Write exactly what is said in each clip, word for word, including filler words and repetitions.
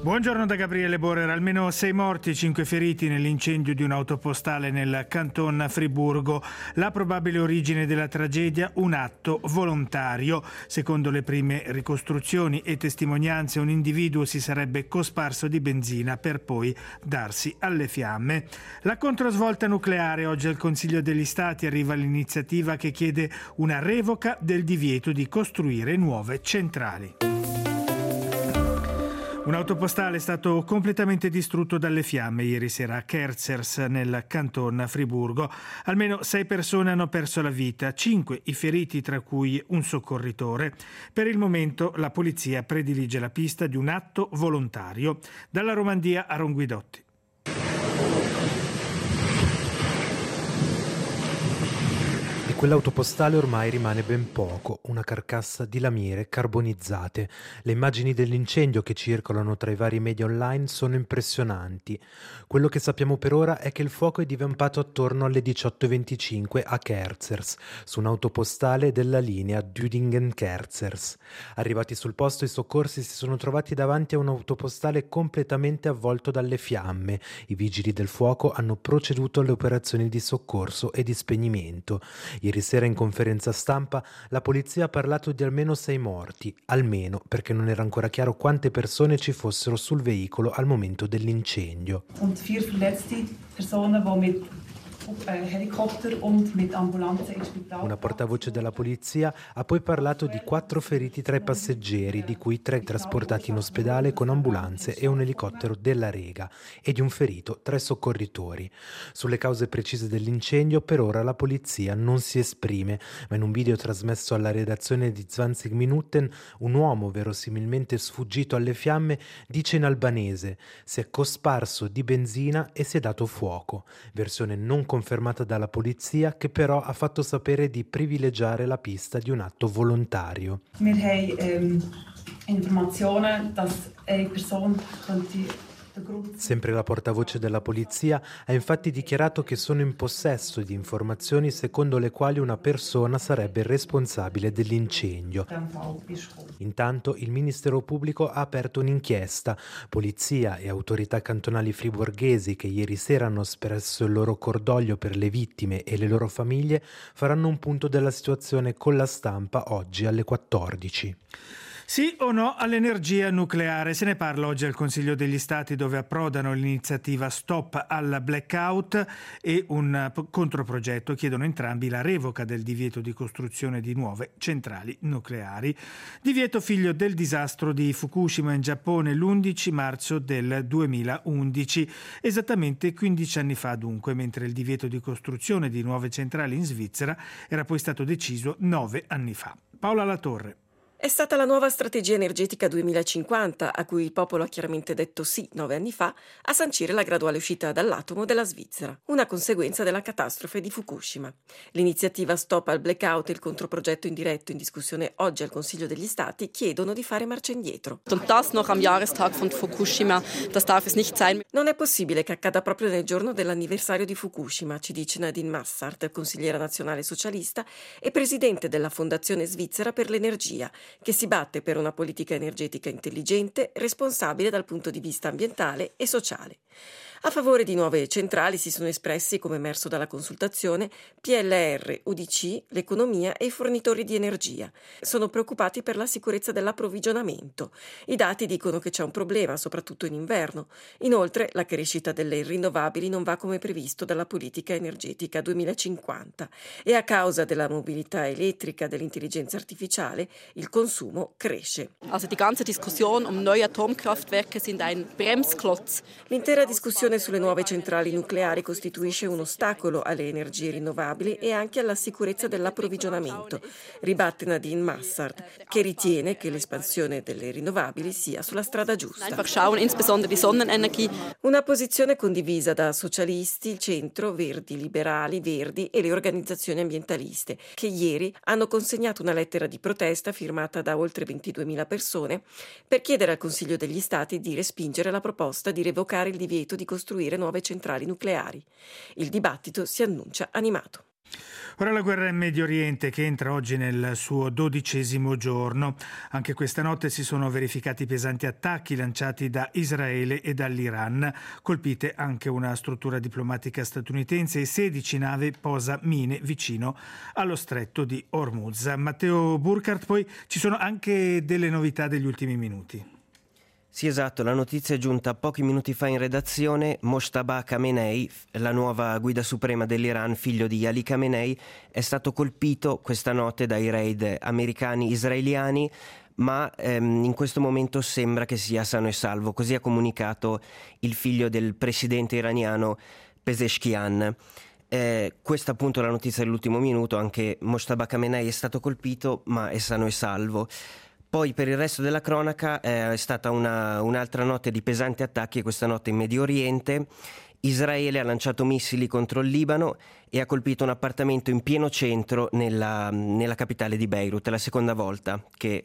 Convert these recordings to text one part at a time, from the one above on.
Buongiorno da Gabriele Borrer. Almeno sei morti, cinque feriti nell'incendio di un'autopostale nel Canton Friburgo. La probabile origine della tragedia, un atto volontario. Secondo le prime ricostruzioni e testimonianze, un individuo si sarebbe cosparso di benzina per poi darsi alle fiamme. La controsvolta nucleare. Oggi al Consiglio degli Stati arriva l'iniziativa che chiede una revoca del divieto di costruire nuove centrali. Un autopostale è stato completamente distrutto dalle fiamme ieri sera a Kerzers, nel Canton Friburgo. Almeno sei persone hanno perso la vita, cinque i feriti, tra cui un soccorritore. Per il momento la polizia predilige la pista di un atto volontario. Dalla Romandia a Ronguidotti. Quell'autopostale ormai rimane ben poco, una carcassa di lamiere carbonizzate. Le immagini dell'incendio che circolano tra i vari media online sono impressionanti. Quello che sappiamo per ora è che il fuoco è divampato attorno alle diciotto e venticinque a Kerzers, su un'autopostale della linea Düdingen-Kerzers. Arrivati sul posto, i soccorsi si sono trovati davanti a un autopostale completamente avvolto dalle fiamme. I vigili del fuoco hanno proceduto alle operazioni di soccorso e di spegnimento. Ieri sera in conferenza stampa la polizia ha parlato di almeno sei morti, almeno perché non era ancora chiaro quante persone ci fossero sul veicolo al momento dell'incendio. Und vier verletzte Personen, die mit Helikopter und mit Ambulanze ins Spital. Una portavoce della polizia ha poi parlato di quattro feriti tra i passeggeri, di cui tre trasportati in ospedale con ambulanze e un elicottero della Rega, e di un ferito tra i soccorritori. Sulle cause precise dell'incendio per ora la polizia non si esprime, ma in un video trasmesso alla redazione di zwanzig Minuten un uomo verosimilmente sfuggito alle fiamme dice in albanese: si è cosparso di benzina e si è dato fuoco, versione non confermata dalla polizia, che però ha fatto sapere di privilegiare la pista di un atto volontario. Wir haben ähm, Informationen, dass eine Person könnte. Sempre la portavoce della polizia ha infatti dichiarato che sono in possesso di informazioni secondo le quali una persona sarebbe responsabile dell'incendio. Intanto il Ministero Pubblico ha aperto un'inchiesta. Polizia e autorità cantonali friburghesi, che ieri sera hanno espresso il loro cordoglio per le vittime e le loro famiglie, faranno un punto della situazione con la stampa oggi alle quattordici. Sì o no all'energia nucleare? Se ne parla oggi al Consiglio degli Stati, dove approdano l'iniziativa Stop al Blackout e un controprogetto. Chiedono entrambi la revoca del divieto di costruzione di nuove centrali nucleari. Divieto figlio del disastro di Fukushima in Giappone l'undici marzo del duemilaundici, esattamente quindici anni fa dunque, mentre il divieto di costruzione di nuove centrali in Svizzera era poi stato deciso nove anni fa. Paola Latorre. È stata la nuova strategia energetica duemilacinquanta, a cui il popolo ha chiaramente detto sì nove anni fa, a sancire la graduale uscita dall'atomo della Svizzera, una conseguenza della catastrofe di Fukushima. L'iniziativa Stop al Blackout e il controprogetto indiretto in discussione oggi al Consiglio degli Stati chiedono di fare marcia indietro. Und das noch am Jahrestag von Fukushima, das darf es nicht sein. Non è possibile che accada proprio nel giorno dell'anniversario di Fukushima, ci dice Nadine Massart, consigliera nazionale socialista e presidente della Fondazione Svizzera per l'Energia, che si batte per una politica energetica intelligente, responsabile dal punto di vista ambientale e sociale. A favore di nuove centrali si sono espressi, come emerso dalla consultazione, P L R, U D C, l'economia e i fornitori di energia. Sono preoccupati per la sicurezza dell'approvvigionamento. I dati dicono che c'è un problema, soprattutto in inverno. Inoltre, la crescita delle rinnovabili non va come previsto dalla politica energetica duemilacinquanta e a causa della mobilità elettrica, dell'intelligenza artificiale, il consumo cresce. Also die ganze Diskussion um neue Atomkraftwerke sind ein Bremsklotz. L'intera discussione sulle nuove centrali nucleari costituisce un ostacolo alle energie rinnovabili e anche alla sicurezza dell'approvvigionamento, ribatte Nadine Massart, che ritiene che l'espansione delle rinnovabili sia sulla strada giusta. Einfach schauen, insbesondere die Sonnenenergie. Una posizione condivisa da socialisti, il centro, verdi, liberali, verdi e le organizzazioni ambientaliste, che ieri hanno consegnato una lettera di protesta firmata da oltre ventiduemila persone per chiedere al Consiglio degli Stati di respingere la proposta di revocare il divieto di costruire nuove centrali nucleari. Il dibattito si annuncia animato. Ora la guerra in Medio Oriente che entra oggi nel suo dodicesimo giorno. Anche questa notte si sono verificati pesanti attacchi lanciati da Israele e dall'Iran. Colpite anche una struttura diplomatica statunitense e sedici navi posa mine vicino allo stretto di Hormuz. Matteo Burkhardt, poi ci sono anche delle novità degli ultimi minuti. Sì, esatto, la notizia è giunta pochi minuti fa in redazione. Mojtaba Khamenei, la nuova guida suprema dell'Iran, figlio di Ali Khamenei, è stato colpito questa notte dai raid americani israeliani, ma ehm, in questo momento sembra che sia sano e salvo, così ha comunicato il figlio del presidente iraniano Pezeshkian. Eh, questa appunto è la notizia dell'ultimo minuto, anche Mojtaba Khamenei è stato colpito ma è sano e salvo. Poi per il resto della cronaca eh, è stata una, un'altra notte di pesanti attacchi, questa notte in Medio Oriente. Israele ha lanciato missili contro il Libano e ha colpito un appartamento in pieno centro nella, nella capitale di Beirut. È la seconda volta che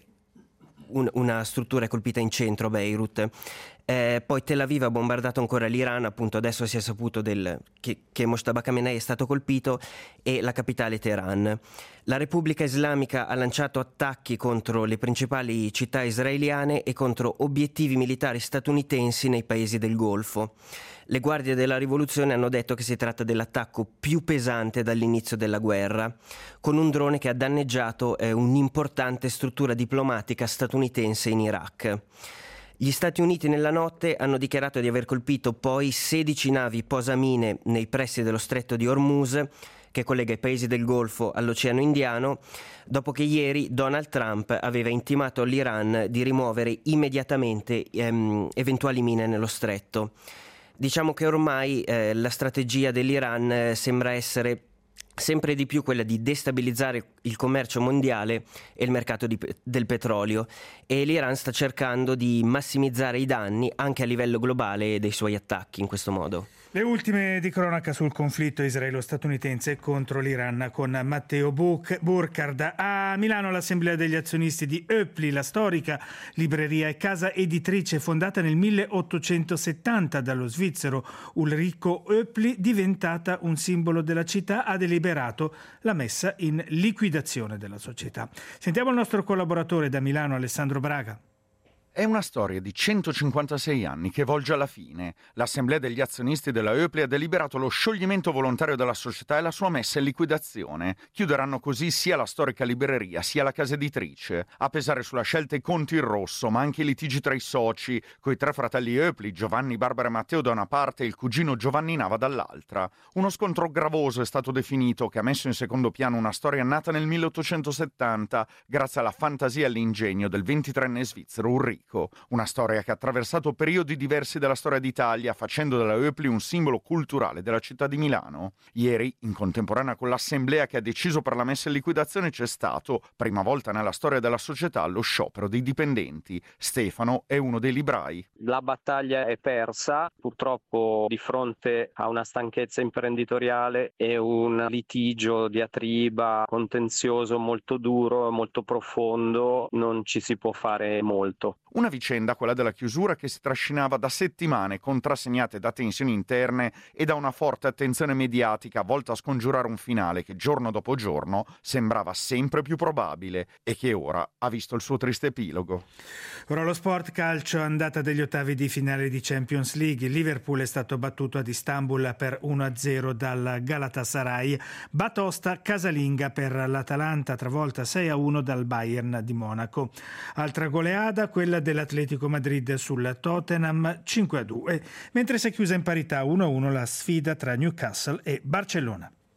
un, una struttura è colpita in centro a Beirut. Eh, poi Tel Aviv ha bombardato ancora l'Iran, appunto adesso si è saputo del, che, che Mojtaba Khamenei è stato colpito, e la capitale Teheran. La Repubblica Islamica ha lanciato attacchi contro le principali città israeliane e contro obiettivi militari statunitensi nei paesi del Golfo. Le guardie della rivoluzione hanno detto che si tratta dell'attacco più pesante dall'inizio della guerra, con un drone che ha danneggiato eh, un'importante struttura diplomatica statunitense in Iraq. Gli Stati Uniti nella notte hanno dichiarato di aver colpito poi sedici navi posamine nei pressi dello stretto di Hormuz, che collega i paesi del Golfo all'Oceano Indiano, dopo che ieri Donald Trump aveva intimato all'Iran di rimuovere immediatamente ehm, eventuali mine nello stretto. Diciamo che ormai eh, la strategia dell'Iran eh, sembra essere sempre di più quella di destabilizzare il commercio mondiale e il mercato di, del petrolio, e l'Iran sta cercando di massimizzare i danni anche a livello globale dei suoi attacchi in questo modo. Le ultime di cronaca sul conflitto israelo-statunitense contro l'Iran con Matteo Burkhardt. A Milano l'Assemblea degli azionisti di Oepli, la storica libreria e casa editrice fondata nel milleottocentosettanta dallo svizzero Ulrico Oepli, diventata un simbolo della città, ha deliberato la messa in liquidazione della società. Sentiamo il nostro collaboratore da Milano, Alessandro Braga. È una storia di centocinquantasei anni che volge alla fine. L'Assemblea degli azionisti della Oepli ha deliberato lo scioglimento volontario della società e la sua messa in liquidazione. Chiuderanno così sia la storica libreria sia la casa editrice. A pesare sulla scelta i conti in rosso, ma anche i litigi tra i soci, coi tre fratelli Oepli, Giovanni, Barbara e Matteo da una parte e il cugino Giovanni Nava dall'altra. Uno scontro gravoso è stato definito, che ha messo in secondo piano una storia nata nel milleottocentosettanta grazie alla fantasia e all'ingegno del ventitreenne svizzero Ulrico. Una storia che ha attraversato periodi diversi della storia d'Italia, facendo della Oepli un simbolo culturale della città di Milano. Ieri, in contemporanea con l'assemblea che ha deciso per la messa in liquidazione, c'è stato, prima volta nella storia della società, lo sciopero dei dipendenti. Stefano è uno dei librai. La battaglia è persa, purtroppo di fronte a una stanchezza imprenditoriale e un litigio, diatriba, contenzioso molto duro, molto profondo, non ci si può fare molto. Una vicenda, quella della chiusura, che si trascinava da settimane, contrassegnate da tensioni interne e da una forte attenzione mediatica volta a scongiurare un finale che giorno dopo giorno sembrava sempre più probabile e che ora ha visto il suo triste epilogo. Ora lo sport calcio, andata degli ottavi di finale di Champions League. Il Liverpool è stato battuto ad Istanbul per uno a zero dal Galatasaray. Batosta casalinga per l'Atalanta, travolta sei a uno dal Bayern di Monaco. Altra goleada, quella dell'Atletico Madrid sul Tottenham, cinque a due, mentre si è chiusa in parità uno a uno la sfida tra Newcastle e Barcellona.